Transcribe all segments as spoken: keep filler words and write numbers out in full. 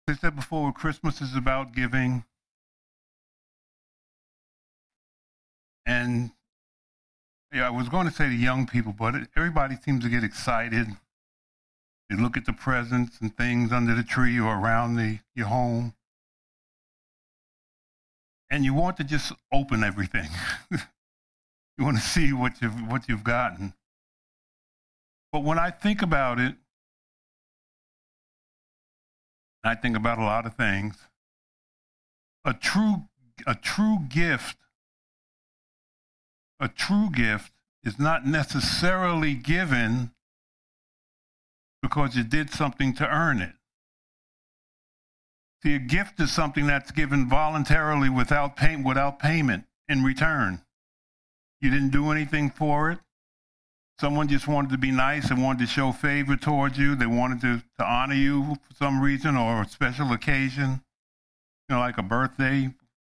As I said before, Christmas is about giving. And yeah, I was going to say to young people, but it, everybody seems to get excited. They look at the presents and things under the tree or around the, your home. And you want to just open everything. You want to see what you've, what you've gotten. But when I think about it, I think about a lot of things. A true, a true gift, a true gift is not necessarily given because you did something to earn it. See, a gift is something that's given voluntarily without pay, without payment in return. You didn't do anything for it. Someone just wanted to be nice and wanted to show favor towards you. They wanted to, to honor you for some reason or a special occasion, you know, like a birthday,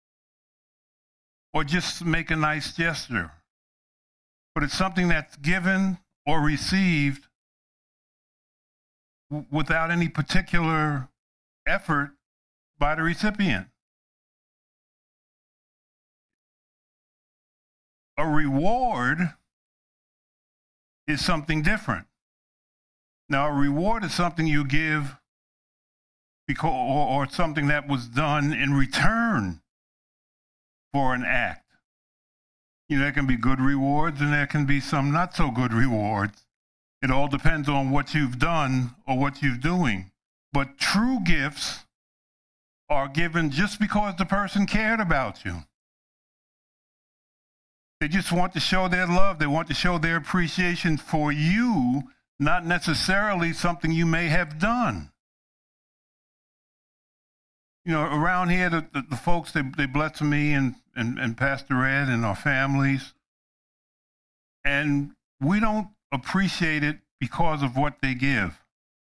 or just make a nice gesture. But it's something that's given or received w- without any particular effort by the recipient. A reward is something different. Now, a reward is something you give because, or, or something that was done in return for an act. You know, there can be good rewards and there can be some not so good rewards. It all depends on what you've done or what you're doing. But true gifts are given just because the person cared about you. They just want to show their love. They want to show their appreciation for you, not necessarily something you may have done. You know, around here, the, the, the folks, they, they bless me and, and, and Pastor Ed and our families. And we don't appreciate it because of what they give.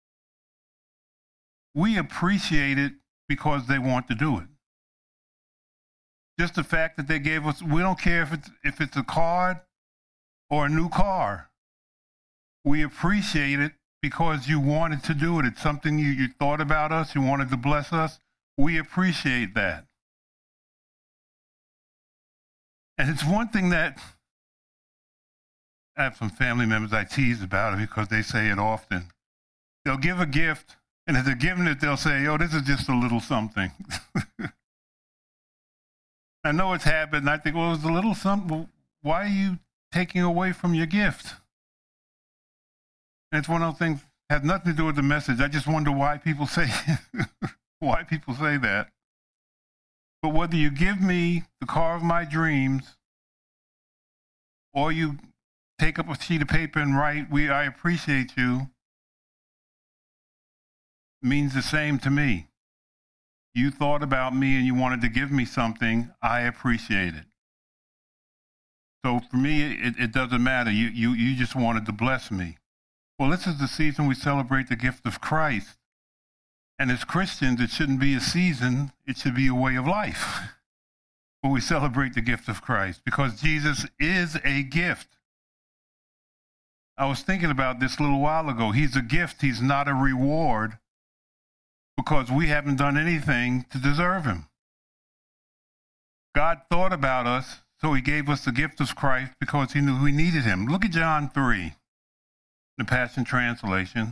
We appreciate it because they want to do it. Just the fact that they gave us, we don't care if it's, if it's a card or a new car. We appreciate it because you wanted to do it. It's something you, you thought about us, you wanted to bless us. We appreciate that. And it's one thing that I have some family members I tease about it because they say it often. They'll give a gift, and as they're giving it, they'll say, oh, this is just a little something. I know it's happened, and I think, well, it was a little something. Well, why are you taking away from your gift? And it's one of those things, has nothing to do with the message. I just wonder why people say why people say that. But whether you give me the car of my dreams or you take up a sheet of paper and write, we, I appreciate you, means the same to me. You thought about me and you wanted to give me something, I appreciate it. So for me, it, it doesn't matter. You, you, you just wanted to bless me. Well, this is the season we celebrate the gift of Christ. And as Christians, it shouldn't be a season, it should be a way of life when we celebrate the gift of Christ, because Jesus is a gift. I was thinking about this a little while ago. He's a gift, he's not a reward, because we haven't done anything to deserve him. God thought about us, so he gave us the gift of Christ because he knew we needed him. Look at John three, the Passion Translation.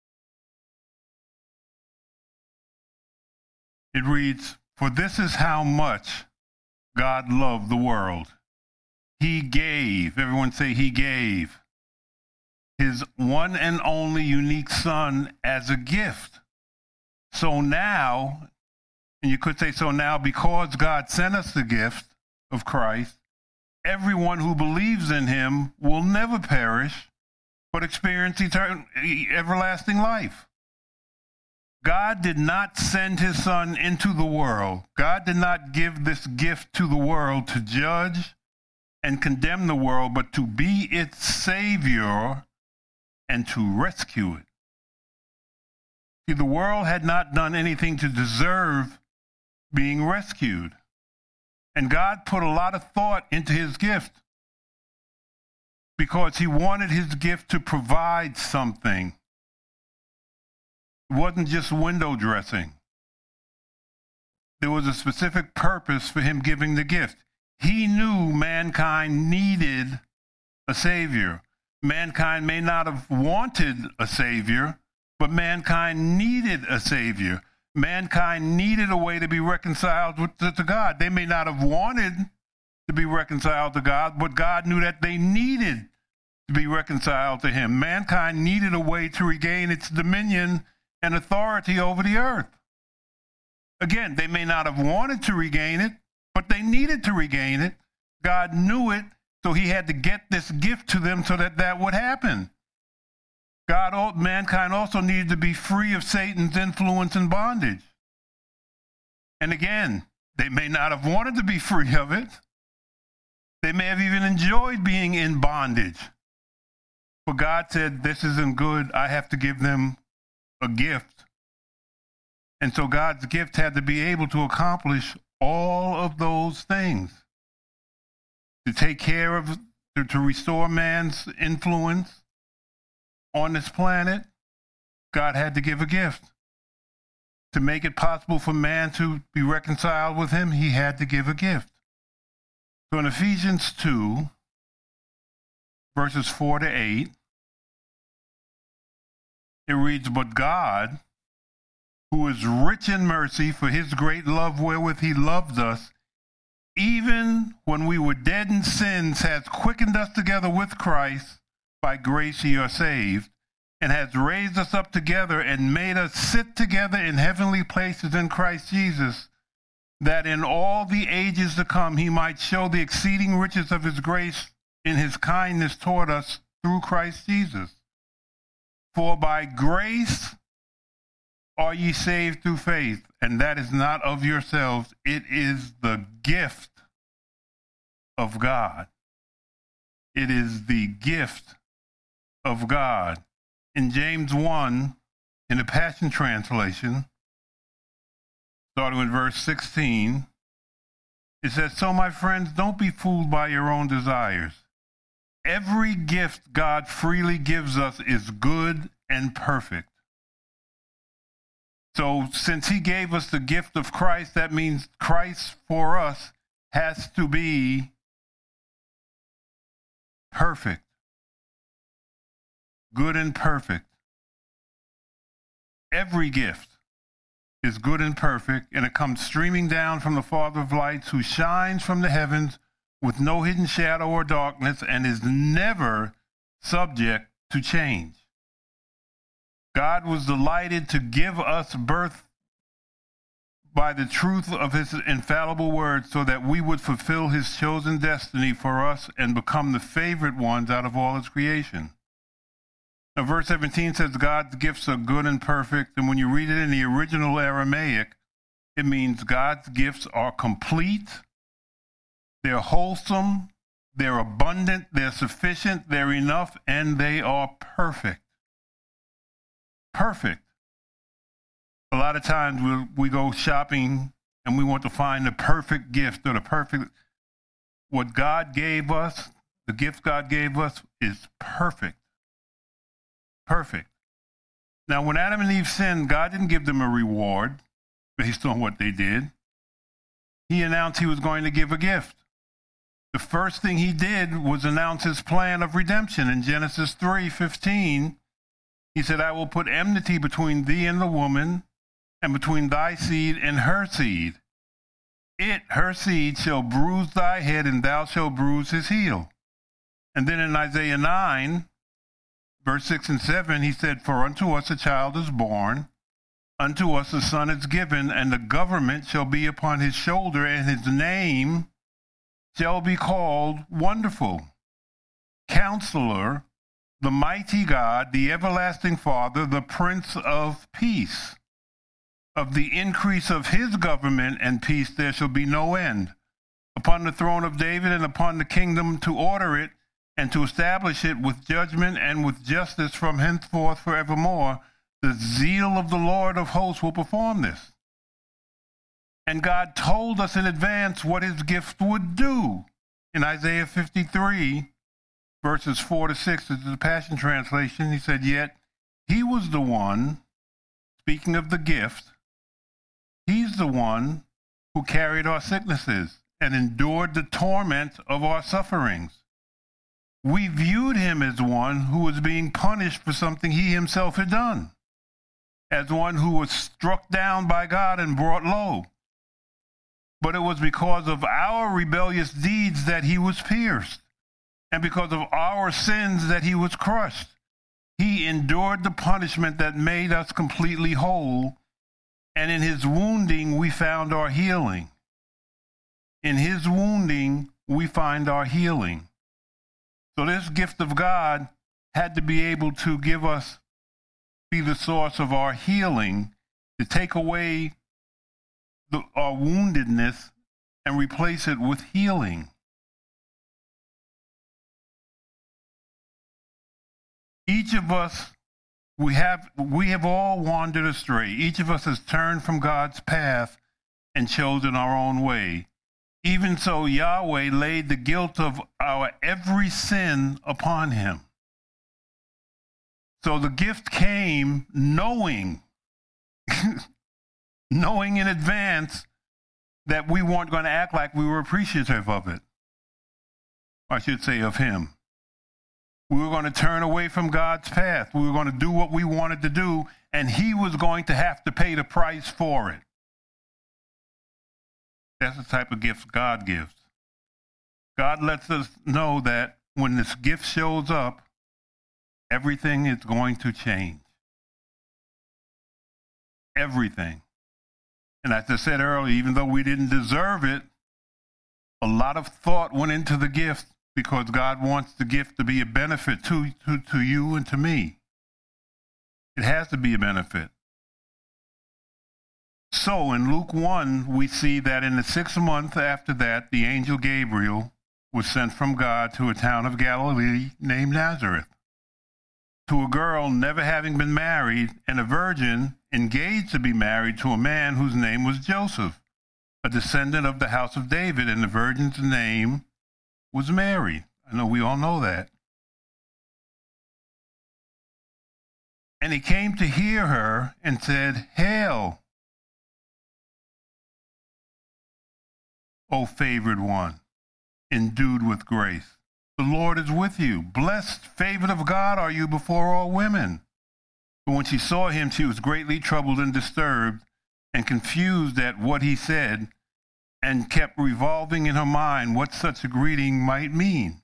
It reads, "For this is how much God loved the world. He gave," everyone say he gave, "his one and only unique Son as a gift. So now," and you could say so now because God sent us the gift of Christ, "everyone who believes in him will never perish, but experience eternal, everlasting life." God did not send his Son into the world. God did not give this gift to the world to judge and condemn the world, but to be its Savior and to rescue it. See, the world had not done anything to deserve being rescued. And God put a lot of thought into his gift because he wanted his gift to provide something. It wasn't just window dressing. there was a specific purpose for him giving the gift. He knew mankind needed a Savior. Mankind may not have wanted a Savior, but mankind needed a Savior. Mankind needed a way to be reconciled with, to, to God. They may not have wanted to be reconciled to God, but God knew that they needed to be reconciled to him. Mankind needed a way to regain its dominion and authority over the earth. Again, they may not have wanted to regain it, but they needed to regain it. God knew it, so he had to get this gift to them so that that would happen. God, mankind also needed to be free of Satan's influence and bondage. And again, they may not have wanted to be free of it. They may have even enjoyed being in bondage. But God said, this isn't good. I have to give them a gift. And so God's gift had to be able to accomplish all of those things. To take care of, to, to restore man's influence on this planet, God had to give a gift. To make it possible for man to be reconciled with him, he had to give a gift. So in Ephesians two, verses four to eight, it reads, "But God, who is rich in mercy for his great love wherewith he loved us, even when we were dead in sins, has quickened us together with Christ. By grace ye are saved, and has raised us up together and made us sit together in heavenly places in Christ Jesus, that in all the ages to come he might show the exceeding riches of his grace in his kindness toward us through Christ Jesus. For by grace are ye saved through faith, and that is not of yourselves, it is the gift of God." It is the gift of God. In James one, in the Passion Translation, starting with verse sixteen, it says, "So my friends, don't be fooled by your own desires. Every gift God freely gives us is good and perfect." So since he gave us the gift of Christ, that means Christ for us has to be perfect. Good and perfect. Every gift is good and perfect, and it comes streaming down from the Father of lights, who shines from the heavens with no hidden shadow or darkness, and is never subject to change. God was delighted to give us birth by the truth of his infallible word, so that we would fulfill his chosen destiny for us and become the favorite ones out of all his creation. Now, verse seventeen says God's gifts are good and perfect, and when you read it in the original Aramaic, it means God's gifts are complete, they're wholesome, they're abundant, they're sufficient, they're enough, and they are perfect. Perfect. A lot of times we we go shopping and we want to find the perfect gift or the perfect. What God gave us, the gift God gave us, is perfect. Perfect. Now, when Adam and Eve sinned, God didn't give them a reward based on what they did. He announced he was going to give a gift. The first thing he did was announce his plan of redemption. In Genesis three fifteen, he said, "I will put enmity between thee and the woman, and between thy seed and her seed. It, her seed, shall bruise thy head, and thou shalt bruise his heel." And then in Isaiah nine, verse six and seven, he said, "For unto us a child is born, unto us a son is given, and the government shall be upon his shoulder, and his name shall be called Wonderful, Counselor, the Mighty God, the Everlasting Father, the Prince of Peace. Of the increase of his government and peace there shall be no end, upon the throne of David and upon the kingdom, to order it and to establish it with judgment and with justice from henceforth forevermore. The zeal of the Lord of hosts will perform this." And God told us in advance what his gift would do. In Isaiah fifty-three, verses four to six, this is the Passion Translation, he said, "Yet he was the one," speaking of the gift, he's the one who carried our sicknesses and endured the torment of our sufferings. We viewed him as one who was being punished for something he himself had done, as one who was struck down by God and brought low. But it was because of our rebellious deeds that he was pierced, and because of our sins that he was crushed. He endured the punishment that made us completely whole, and in his wounding we found our healing. In his wounding we find our healing. So this gift of God had to be able to give us, be the source of our healing, to take away the, our woundedness and replace it with healing. Each of us, we have, we have all wandered astray. Each of us has turned from God's path and chosen our own way. Even so, Yahweh laid the guilt of our every sin upon him. So the gift came knowing, knowing in advance that we weren't going to act like we were appreciative of it. I should say of him. We were going to turn away from God's path. We were going to do what we wanted to do, and he was going to have to pay the price for it. That's the type of gift God gives. God lets us know that when this gift shows up, everything is going to change. Everything. And as I said earlier, even though we didn't deserve it, a lot of thought went into the gift because God wants the gift to be a benefit to, to, to you and to me. It has to be a benefit. So in Luke one, we see that in the sixth month after that, the angel Gabriel was sent from God to a town of Galilee named Nazareth, to a girl never having been married and a virgin engaged to be married to a man whose name was Joseph, a descendant of the house of David, and the virgin's name was Mary. I know we all know that. And he came to hear her and said, "Hail, O favored one, endued with grace. The Lord is with you. Blessed, favored of God are you before all women." But when she saw him, she was greatly troubled and disturbed and confused at what he said, and kept revolving in her mind what such a greeting might mean.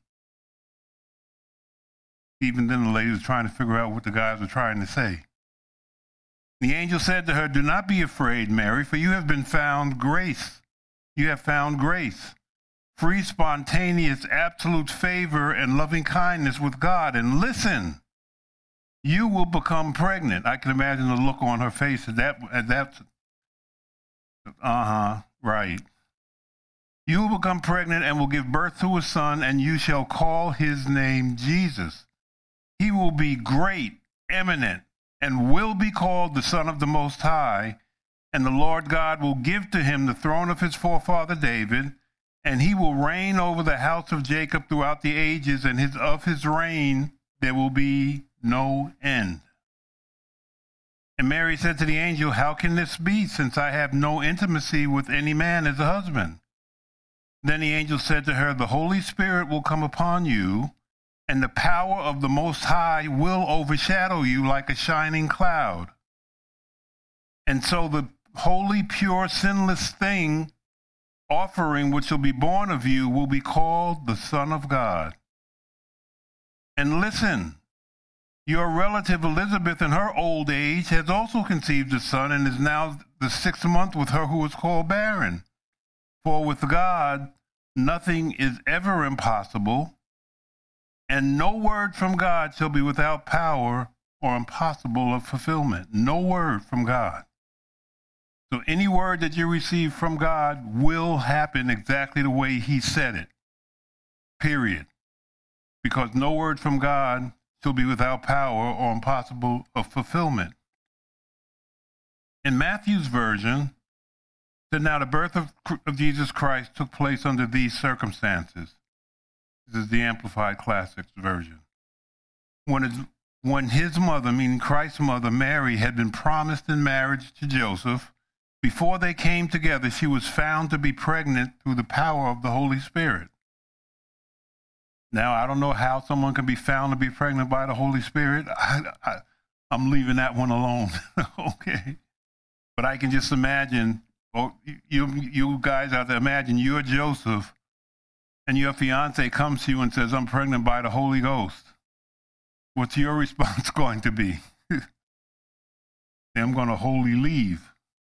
Even then, the lady was trying to figure out what the guys were trying to say. The angel said to her, "Do not be afraid, Mary, for you have been found grace. You have found grace, free, spontaneous, absolute favor and loving kindness with God. And listen, you will become pregnant." I can imagine the look on her face at that. At that. Uh-huh, right. "You will become pregnant and will give birth to a son, and you shall call his name Jesus. He will be great, eminent, and will be called the Son of the Most High. And the Lord God will give to him the throne of his forefather David, and he will reign over the house of Jacob throughout the ages, and his, of his reign there will be no end." And Mary said to the angel, "How can this be, since I have no intimacy with any man as a husband?" Then the angel said to her, "The Holy Spirit will come upon you, and the power of the Most High will overshadow you like a shining cloud. And so the holy, pure, sinless thing, offering which will be born of you, will be called the Son of God. And listen, your relative Elizabeth in her old age has also conceived a son and is now the sixth month with her who is called barren. For with God, nothing is ever impossible, and no word from God shall be without power or impossible of fulfillment." No word from God. So any word that you receive from God will happen exactly the way he said it, period. Because no word from God shall be without power or impossible of fulfillment. In Matthew's version, that now the birth of, of Jesus Christ took place under these circumstances. This is the Amplified Classics version. When his, when his mother, meaning Christ's mother, Mary, had been promised in marriage to Joseph, Before they came together, she was found to be pregnant through the power of the Holy Spirit. Now, I don't know how someone can be found to be pregnant by the Holy Spirit. I, I, I'm leaving that one alone, okay? But I can just imagine, oh, you, you guys have to imagine you're Joseph, and your fiance comes to you and says, I'm pregnant by the Holy Ghost. What's your response going to be? I'm going to wholly leave.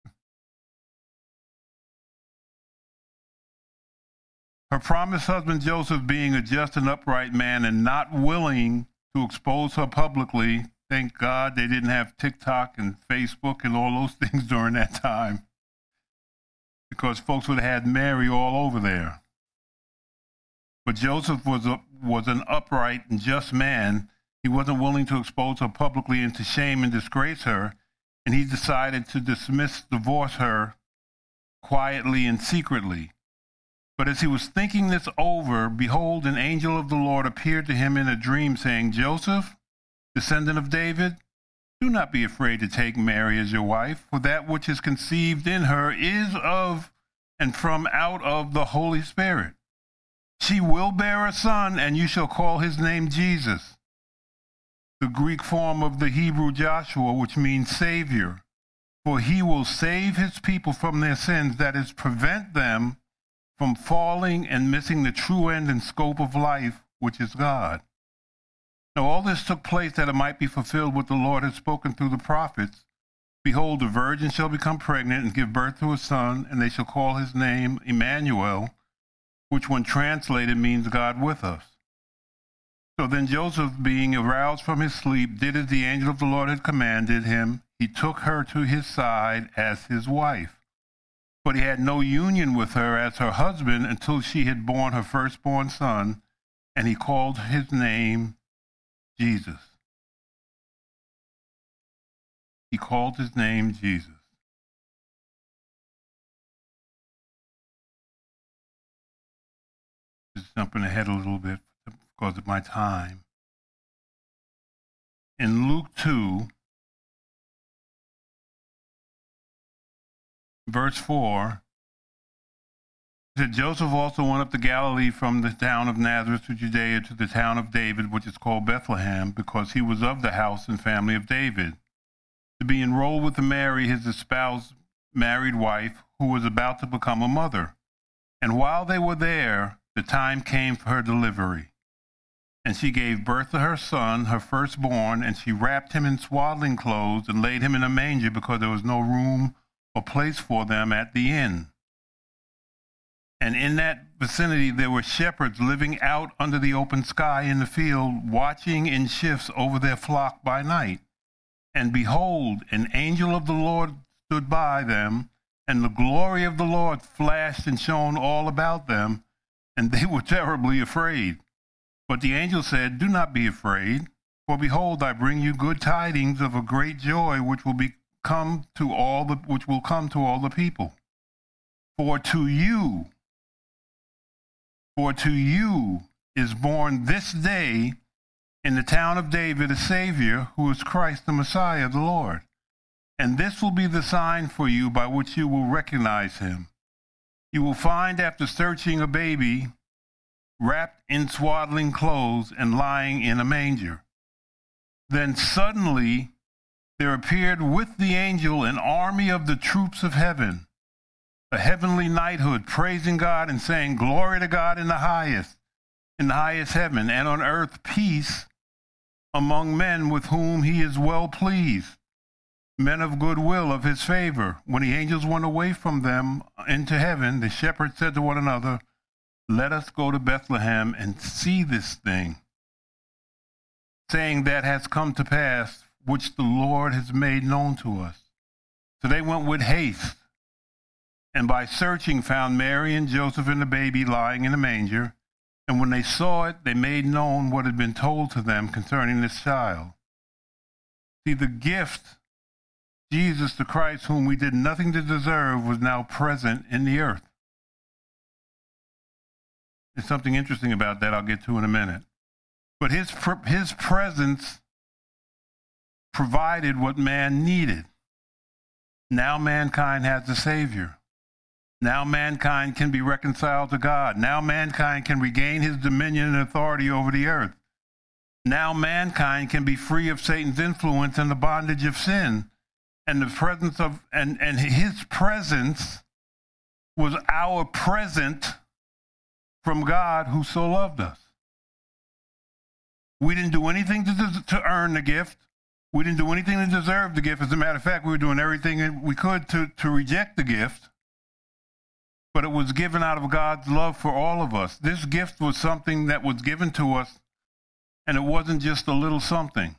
Her promised husband Joseph, being a just and upright man and not willing to expose her publicly, thank God they didn't have TikTok and Facebook and all those things during that time, because folks would have had Mary all over there. But Joseph was a, was an upright and just man. He wasn't willing to expose her publicly and to shame and disgrace her, and he decided to dismiss, divorce her quietly and secretly. But as he was thinking this over, behold, an angel of the Lord appeared to him in a dream, saying, Joseph, descendant of David, do not be afraid to take Mary as your wife, for that which is conceived in her is of and from out of the Holy Spirit. She will bear a son, and you shall call his name Jesus, the Greek form of the Hebrew Joshua, which means Savior. For he will save his people from their sins, that is, prevent them from falling and missing the true end and scope of life, which is God. Now all this took place that it might be fulfilled what the Lord had spoken through the prophets. Behold, the virgin shall become pregnant and give birth to a son, and they shall call his name Emmanuel, which when translated means God with us. So then Joseph, being aroused from his sleep, did as the angel of the Lord had commanded him. He took her to his side as his wife. But he had no union with her as her husband until she had borne her firstborn son, and he called his name Jesus. He called his name Jesus. Just jumping ahead a little bit because of my time. In Luke two, verse four, it said, Joseph also went up to Galilee from the town of Nazareth to Judea to the town of David, which is called Bethlehem, because he was of the house and family of David, to be enrolled with Mary, his espoused married wife, who was about to become a mother. And while they were there, the time came for her delivery. And she gave birth to her son, her firstborn, and she wrapped him in swaddling clothes and laid him in a manger, because there was no room or place for them at the inn. And in that vicinity there were shepherds living out under the open sky in the field, watching in shifts over their flock by night. And behold, an angel of the Lord stood by them, and the glory of the Lord flashed and shone all about them, and they were terribly afraid. But the angel said, do not be afraid, for behold, I bring you good tidings of a great joy, which will be come to all the which will come to all the people. For to you, for to you is born this day in the town of David a Savior, who is Christ the Messiah, the Lord. And this will be the sign for you by which you will recognize him. You will find, after searching, a baby wrapped in swaddling clothes and lying in a manger. Then suddenly there appeared with the angel an army of the troops of heaven, a heavenly knighthood, praising God and saying, glory to God in the highest, in the highest heaven, and on earth peace among men with whom he is well pleased, men of good will of his favor. When the angels went away from them into heaven, the shepherds said to one another, let us go to Bethlehem and see this thing, saying that has come to pass, which the Lord has made known to us. So they went with haste, and by searching found Mary and Joseph and the baby lying in a manger. And when they saw it, they made known what had been told to them concerning this child. See, the gift, Jesus the Christ, whom we did nothing to deserve, was now present in the earth. There's something interesting about that I'll get to in a minute. But his, his presence provided what man needed. Now mankind has a Savior. Now mankind can be reconciled to God. Now mankind can regain his dominion and authority over the earth. Now mankind can be free of Satan's influence and the bondage of sin. And the presence of, and, and his presence was our present from God who so loved us. We didn't do anything to, to earn the gift. We didn't do anything to deserve the gift. As a matter of fact, we were doing everything we could to, to reject the gift. But it was given out of God's love for all of us. This gift was something that was given to us, and it wasn't just a little something.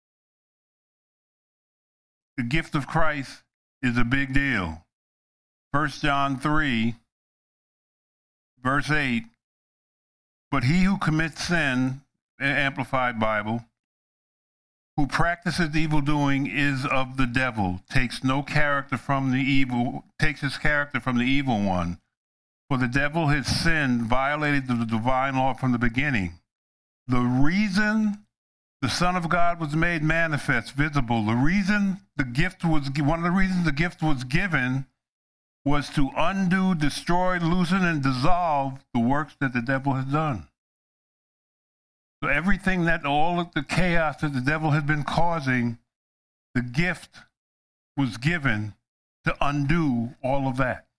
The gift of Christ is a big deal. First John three, verse eight, but he who commits sin, Amplified Bible, who practices evil doing is of the devil, takes no character from the evil, takes his character from the evil one. For the devil has sinned, violated the divine law from the beginning. The reason the Son of God was made manifest, visible, the reason the gift was, one of the reasons the gift was given was to undo, destroy, loosen, and dissolve the works that the devil has done. So everything that, all of the chaos that the devil had been causing, the gift was given to undo all of that.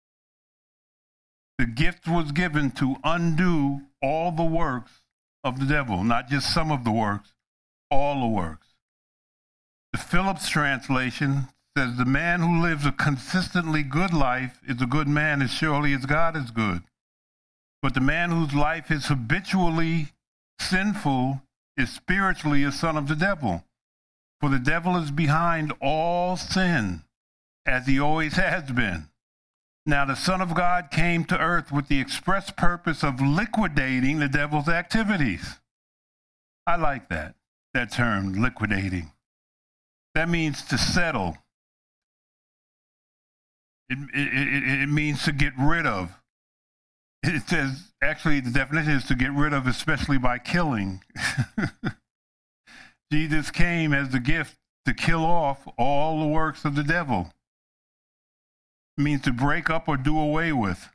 The gift was given to undo all the works of the devil, not just some of the works, all the works. The Phillips translation says, the man who lives a consistently good life is a good man as surely as God is good. But the man whose life is habitually sinful is spiritually a son of the devil. For the devil is behind all sin, as he always has been. Now the Son of God came to earth with the express purpose of liquidating the devil's activities. I like that, that term, liquidating. That means to settle. It, it, it, it means to get rid of. It says, actually, the definition is to get rid of, especially by killing. Jesus came as the gift to kill off all the works of the devil. It means to break up or do away with.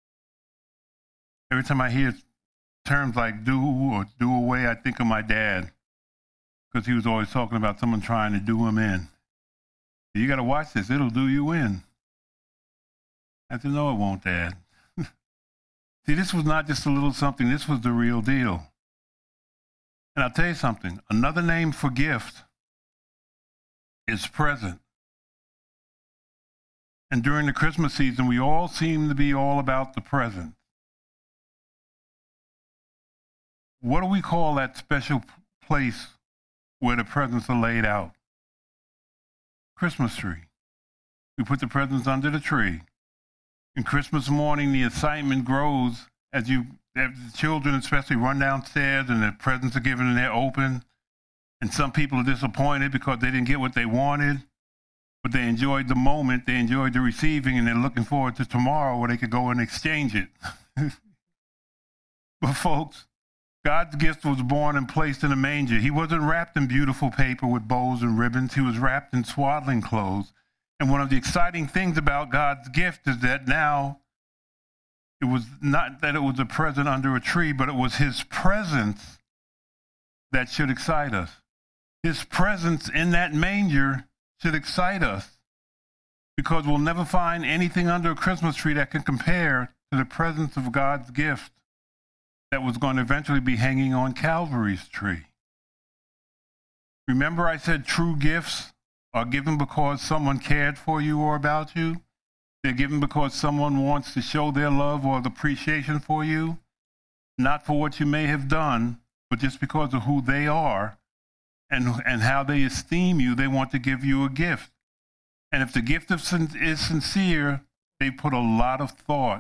Every time I hear terms like do or do away, I think of my dad, because he was always talking about someone trying to do him in. You got to watch this. It'll do you in. I said, no, it won't, Dad. See, this was not just a little something. This was the real deal. And I'll tell you something. Another name for gift is present. And during the Christmas season, we all seem to be all about the present. What do we call that special place where the presents are laid out? Christmas tree. We put the presents under the tree. And Christmas morning, the excitement grows as you, as the children especially, run downstairs and the presents are given and they're open. And some people are disappointed because they didn't get what they wanted, but they enjoyed the moment, they enjoyed the receiving, and they're looking forward to tomorrow where they could go and exchange it. But folks, God's gift was born and placed in a manger. He wasn't wrapped in beautiful paper with bows and ribbons. He was wrapped in swaddling clothes. And one of the exciting things about God's gift is that now it was not that it was a present under a tree, but it was his presence that should excite us. His presence in that manger should excite us, because we'll never find anything under a Christmas tree that can compare to the presence of God's gift that was going to eventually be hanging on Calvary's tree. Remember I said true gifts are given because someone cared for you or about you? They're given because someone wants to show their love or appreciation for you, not for what you may have done, but just because of who they are and, and how they esteem you. They want to give you a gift. And if the gift of sin- is sincere, they put a lot of thought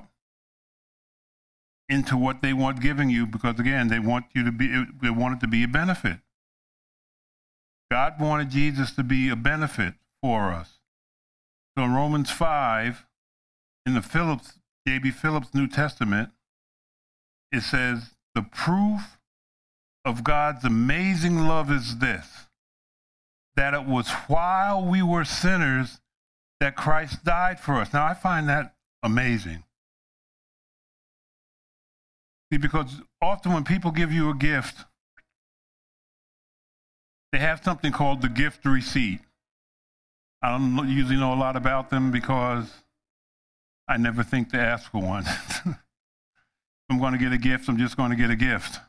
into what they want giving you, because again, they want you to be, they want it to be a benefit. God wanted Jesus to be a benefit for us. So in Romans five, in the Phillips, J B Phillips New Testament, it says, the proof of God's amazing love is this, that it was while we were sinners that Christ died for us. Now, I find that amazing. See, because often when people give you a gift, they have something called the gift receipt. I don't usually know a lot about them because I never think to ask for one. If I'm going to get a gift, I'm just going to get a gift.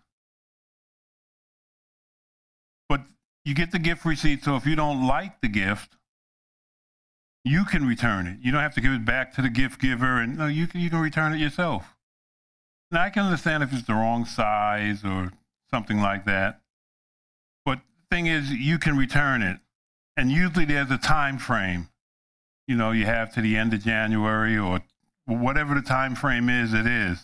But you get the gift receipt, so if you don't like the gift, you can return it. You don't have to give it back to the gift giver, and no, you can, you can return it yourself. Now, I can understand if it's the wrong size or something like that. But the thing is, you can return it. And usually there's a time frame. You know, you have to the end of January or whatever the time frame is, it is.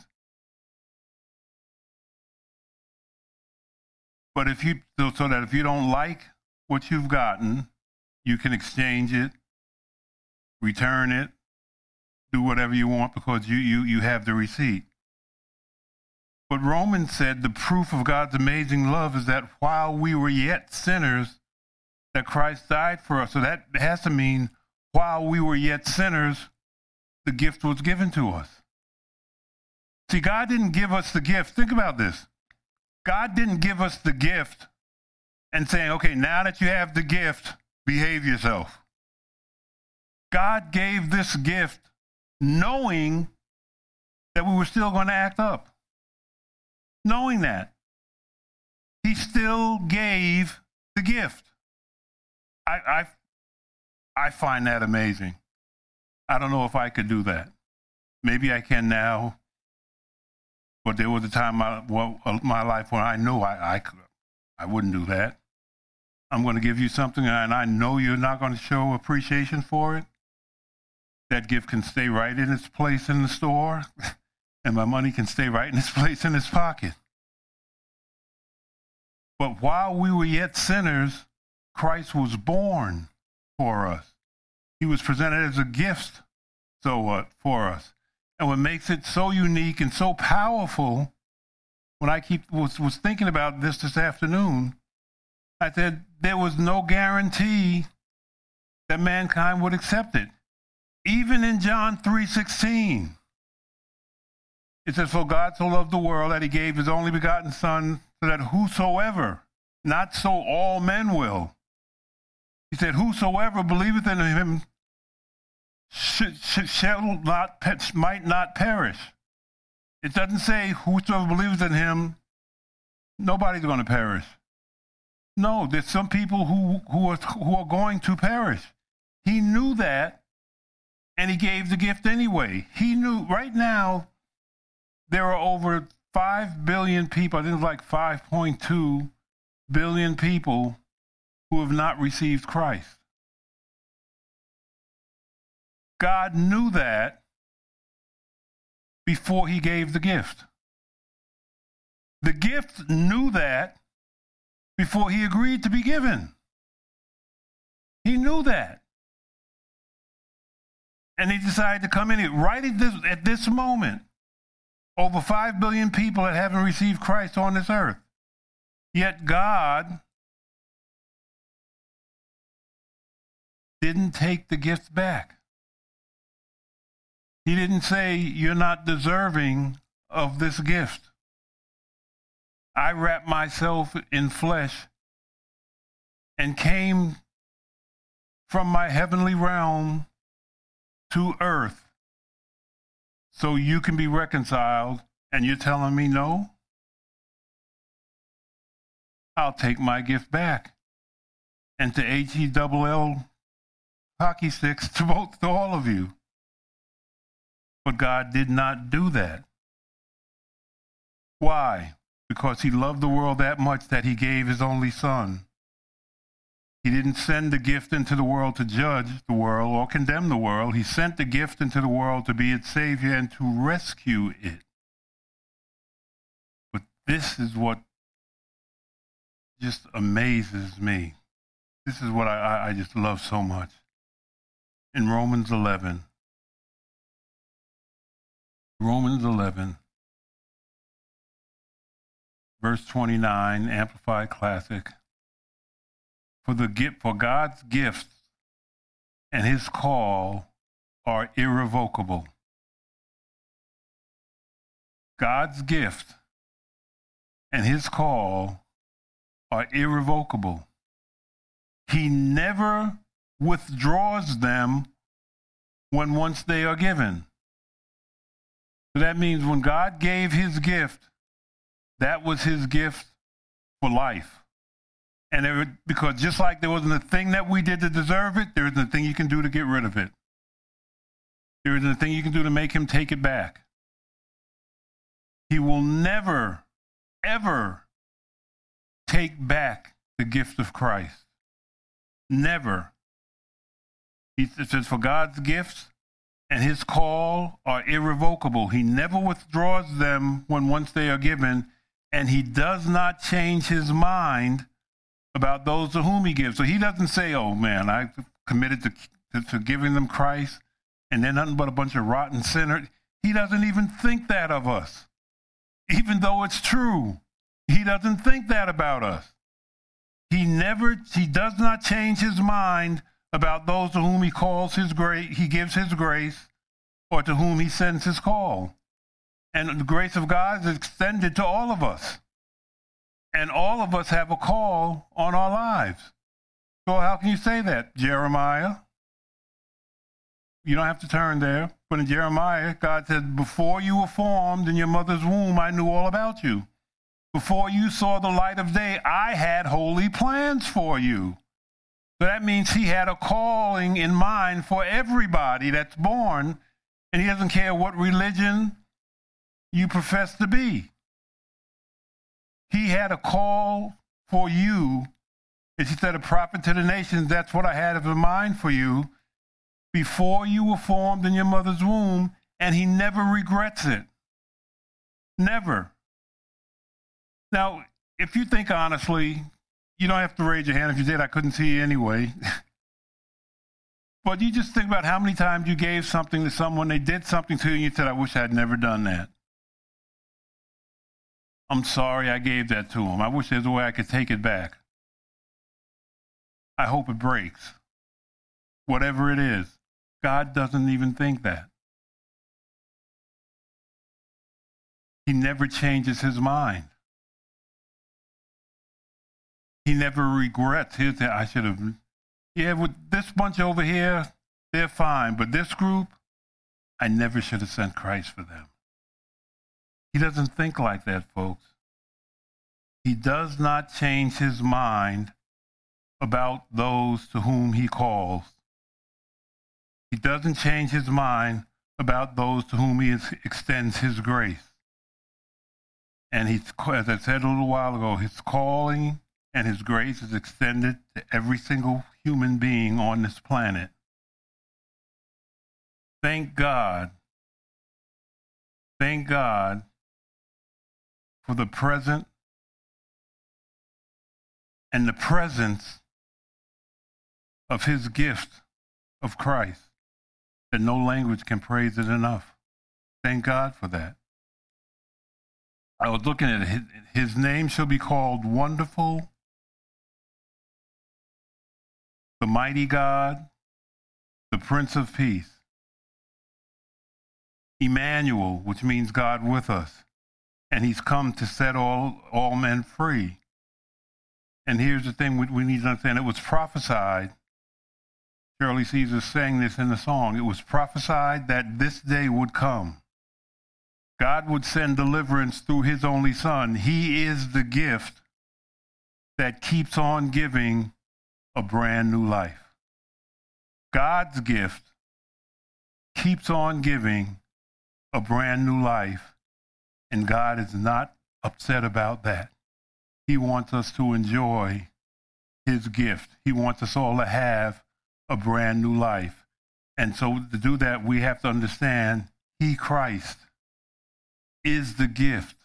But if you, so, so that if you don't like what you've gotten, you can exchange it, return it, do whatever you want because you, you, you have the receipt. But Romans said the proof of God's amazing love is that while we were yet sinners, that Christ died for us. So that has to mean while we were yet sinners, the gift was given to us. See, God didn't give us the gift. Think about this. God didn't give us the gift and saying, okay, now that you have the gift, behave yourself. God gave this gift knowing that we were still going to act up. Knowing that. He still gave the gift. I, I, I find that amazing. I don't know if I could do that. Maybe I can now, but there was a time in my, well, my life when I knew I, I, could, I wouldn't do that. I'm going to give you something, and I know you're not going to show appreciation for it. That gift can stay right in its place in the store, and my money can stay right in its place in its pocket. But while we were yet sinners, Christ was born for us. He was presented as a gift, so what, for us. And what makes it so unique and so powerful, when I keep was, was thinking about this this afternoon, I said there was no guarantee that mankind would accept it. Even in John three sixteen, it says, for God so loved the world that he gave his only begotten Son, so that whosoever, not so all men will. He said, whosoever believeth in him sh- sh- shall not, pe- might not perish. It doesn't say whosoever believes in him, nobody's going to perish. No, there's some people who, who, are, who are going to perish. He knew that, and he gave the gift anyway. He knew right now there are over five billion people, I think it's like five point two billion people who have not received Christ. God knew that before he gave the gift. The gift knew that before he agreed to be given. He knew that. And he decided to come in here right at this, at this moment. Over five billion people that haven't received Christ on this earth. Yet God didn't take the gift back. He didn't say, you're not deserving of this gift. I wrapped myself in flesh and came from my heavenly realm to earth so you can be reconciled, and you're telling me no? I'll take my gift back. And to H E double L hockey sticks to both to all of you. But God did not do that. Why? Because he loved the world that much that he gave his only Son. He didn't send the gift into the world to judge the world or condemn the world. He sent the gift into the world to be its Savior and to rescue it. But this is what just amazes me. This is what I, I just love so much. In Romans eleven, Romans eleven, verse twenty-nine, Amplified Classic. For the gift, for God's gifts and his call are irrevocable. God's gift and his call are irrevocable. He never withdraws them when once they are given. So that means when God gave his gift, that was his gift for life. And there, because just like there wasn't a thing that we did to deserve it, there isn't a thing you can do to get rid of it. There isn't a thing you can do to make him take it back. He will never, ever take back the gift of Christ. Never. He says, for God's gifts and his call are irrevocable. He never withdraws them when once they are given, and he does not change his mind about those to whom he gives. So he doesn't say, oh man, I committed to, to, to giving them Christ, and they're nothing but a bunch of rotten sinners. He doesn't even think that of us. Even though it's true, he doesn't think that about us. He never, he does not change his mind about those to whom he calls his grace, he gives his grace, or to whom he sends his call. And the grace of God is extended to all of us. And all of us have a call on our lives. So how can you say that, Jeremiah? You don't have to turn there. But in Jeremiah, God said, before you were formed in your mother's womb, I knew all about you. Before you saw the light of day, I had holy plans for you. So that means he had a calling in mind for everybody that's born, and he doesn't care what religion you profess to be. He had a call for you. As he said, a prophet to the nations, that's what I had in mind for you before you were formed in your mother's womb, and he never regrets it. Never. Now, if you think honestly, you don't have to raise your hand. If you did, I couldn't see you anyway. But you just think about how many times you gave something to someone, they did something to you, and you said, I wish I had never done that. I'm sorry I gave that to him. I wish there's a way I could take it back. I hope it breaks. Whatever it is. God doesn't even think that. He never changes his mind. He never regrets. Here's the, I should have, yeah, with this bunch over here, they're fine. But this group, I never should have sent Christ for them. He doesn't think like that, folks. He does not change his mind about those to whom he calls. He doesn't change his mind about those to whom he is, extends his grace. And he's, as I said a little while ago, his calling and his grace is extended to every single human being on this planet. Thank God. Thank God for the present and the presence of his gift of Christ, that no language can praise it enough. Thank God for that. I was looking at it. His, his name shall be called Wonderful, the Mighty God, the Prince of Peace. Emmanuel, which means God with us. And he's come to set all, all men free. And here's the thing we, we need to understand. It was prophesied. Shirley Caesar sang this in the song. It was prophesied that this day would come. God would send deliverance through his only son. He is the gift that keeps on giving a brand new life. God's gift keeps on giving a brand new life, and God is not upset about that. He wants us to enjoy his gift. He wants us all to have a brand new life. And so to do that, we have to understand he, Christ, is the gift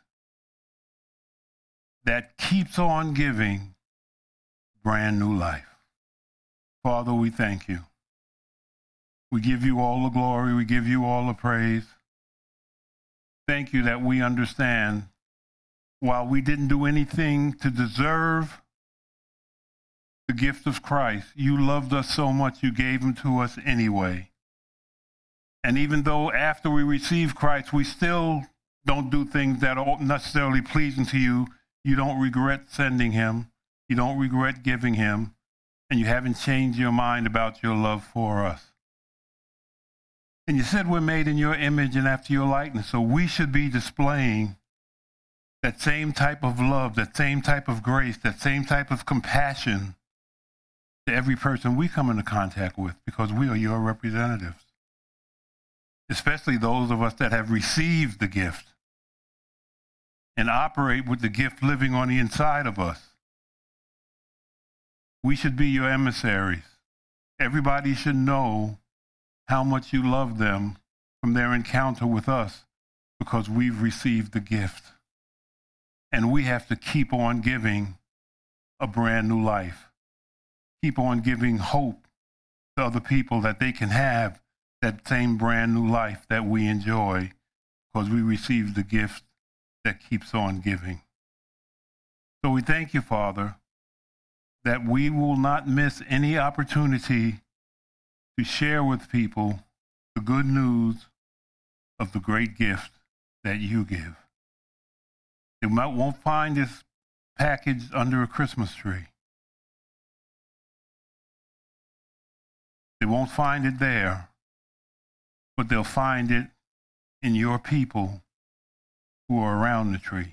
that keeps on giving brand new life. Father, we thank you. We give you all the glory. We give you all the praise. Thank you that we understand while we didn't do anything to deserve the gift of Christ. You loved us so much, you gave him to us anyway. And even though after we receive Christ, we still don't do things that are necessarily pleasing to you, you don't regret sending him, you don't regret giving him, and you haven't changed your mind about your love for us. And you said we're made in your image and after your likeness, so we should be displaying that same type of love, that same type of grace, that same type of compassion to every person we come into contact with, because we are your representatives, especially those of us that have received the gift and operate with the gift living on the inside of us. We should be your emissaries. Everybody should know how much you love them from their encounter with us, because we've received the gift. And we have to keep on giving a brand new life. Keep on giving hope to other people that they can have that same brand new life that we enjoy, because we received the gift that keeps on giving. So we thank you, Father, that we will not miss any opportunity to share with people the good news of the great gift that you give. They might, won't find this package under a Christmas tree. They won't find it there, but they'll find it in your people who are around the tree.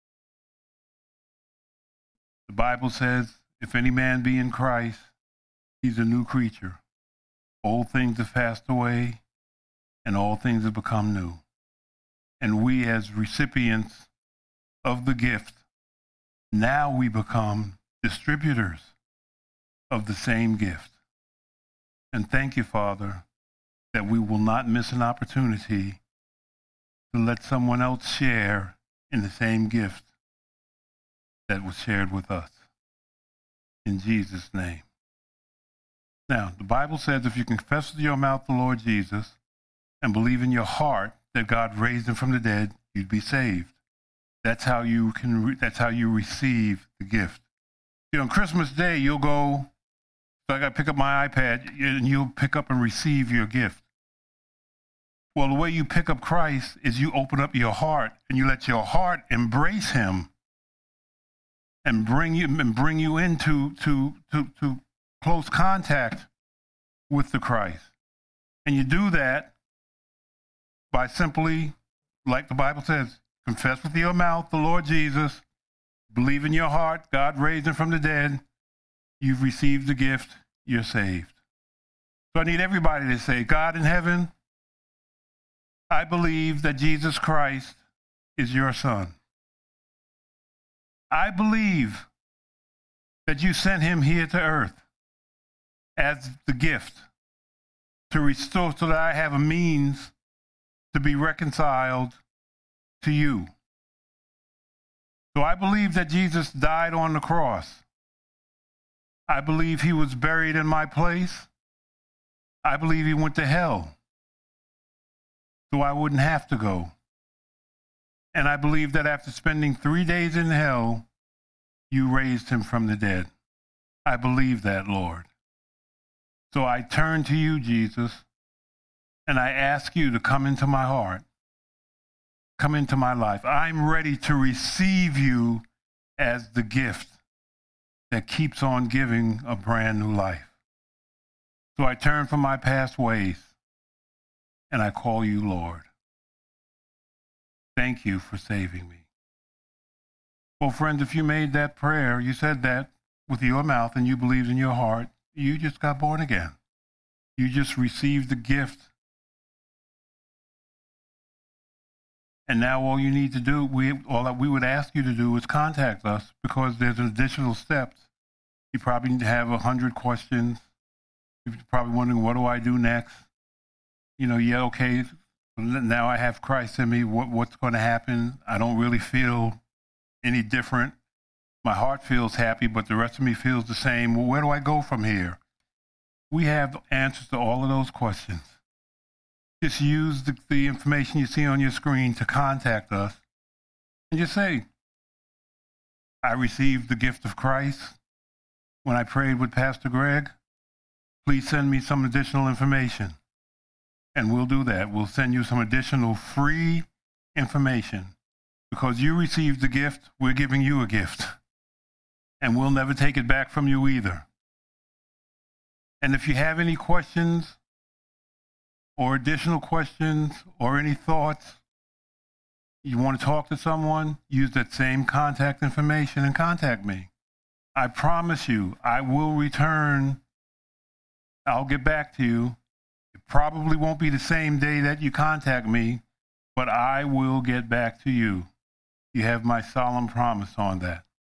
The Bible says, if any man be in Christ, he's a new creature. Old things have passed away, and all things have become new. And we, as recipients of the gift, now we become distributors of the same gift. And thank you, Father, that we will not miss an opportunity to let someone else share in the same gift that was shared with us. In Jesus' name. Now, the Bible says if you confess with your mouth the Lord Jesus and believe in your heart that God raised him from the dead, you'd be saved. That's how you can. Re- that's how you receive the gift. You know, on Christmas Day, you'll go, so I got to pick up my iPad, and you'll pick up and receive your gift. Well, the way you pick up Christ is you open up your heart, and you let your heart embrace him and bring you and bring you into to, to, to close contact with the Christ. And you do that by simply, like the Bible says, confess with your mouth the Lord Jesus, believe in your heart God raised him from the dead, you've received the gift, you're saved. So I need everybody to say, God in heaven, I believe that Jesus Christ is your Son. I believe that you sent him here to earth as the gift to restore, so that I have a means to be reconciled to you. So I believe that Jesus died on the cross. I believe he was buried in my place. I believe he went to hell so I wouldn't have to go. And I believe that after spending three days in hell, you raised him from the dead. I believe that, Lord. So I turn to you, Jesus, and I ask you to come into my heart. Come into my life. I'm ready to receive you as the gift that keeps on giving a brand new life. So I turn from my past ways and I call you Lord. Thank you for saving me. Well, friends, if you made that prayer, you said that with your mouth and you believed in your heart, you just got born again. You just received the gift. And now all you need to do, we, all that we would ask you to do is contact us, because there's an additional steps. You probably need to have a hundred questions. You're probably wondering, what do I do next? You know, yeah, okay, now I have Christ in me. What, what's going to happen? I don't really feel any different. My heart feels happy, but the rest of me feels the same. Well, where do I go from here? We have answers to all of those questions. Just use the, the information you see on your screen to contact us and just say, I received the gift of Christ. when I prayed with Pastor Greg, please send me some additional information. And we'll do that. We'll send you some additional free information. Because you received the gift, we're giving you a gift. And we'll never take it back from you either. And if you have any questions or additional questions or any thoughts, you want to talk to someone, use that same contact information and contact me. I promise you, I will return. I'll get back to you. It probably won't be the same day that you contact me, but I will get back to you. You have my solemn promise on that.